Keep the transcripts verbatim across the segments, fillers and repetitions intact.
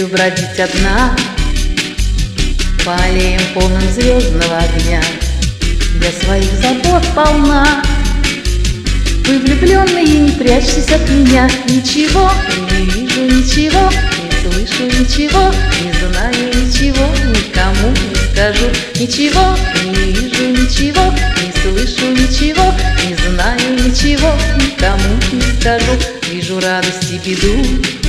Люблю бродить одна по аллеям, полным звездного огня. Я своих забот полна. Вы, влюбленные, не прячьтесь от меня. Ничего не вижу, ничего не слышу, ничего не знаю, ничего никому не скажу. Ничего не вижу, ничего не слышу, ничего не знаю, ничего никому не скажу. Вижу радость и беду,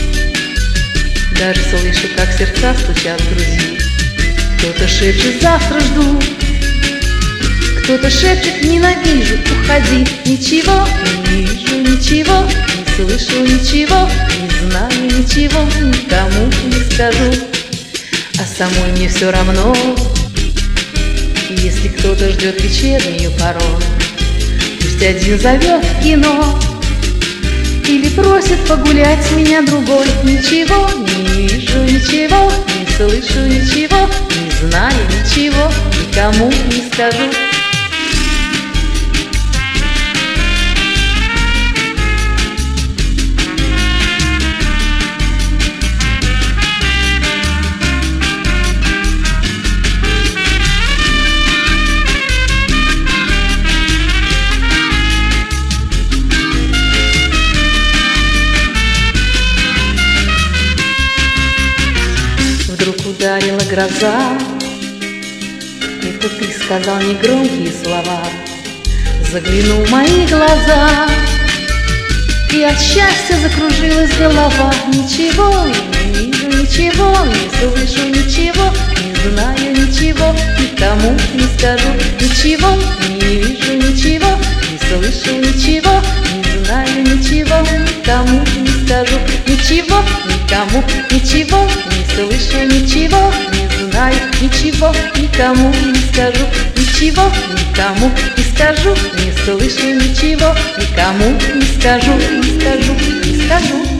даже слышу, как сердца стучат в груди. Кто-то шепчет: завтра жду. Кто-то шепчет: ненавижу, уходи. Ничего не вижу, ничего не слышу, ничего не знаю, ничего никому не скажу. А самой мне все равно, если кто-то ждет вечернюю пору. Пусть один зовет в кино или просит погулять меня другой. Ничего не вижу, ничего не слышу, ничего не знаю, ничего никому не скажу. Вдруг ударила гроза, это ты сказал негромкие слова. Заглянул в мои глаза, и от счастья закружилась голова. Ничего не вижу, ничего не слышу, ничего не знаю, ничего никому не скажу. Ничего не вижу, ничего не слышу, ничего не знаю, ничего никому не скажу. Ничего никому, ничего не слышу, ничего не знаю, ничего никому не скажу. Ничего никому не скажу, не слышу, ничего никому не скажу, не скажу, не скажу.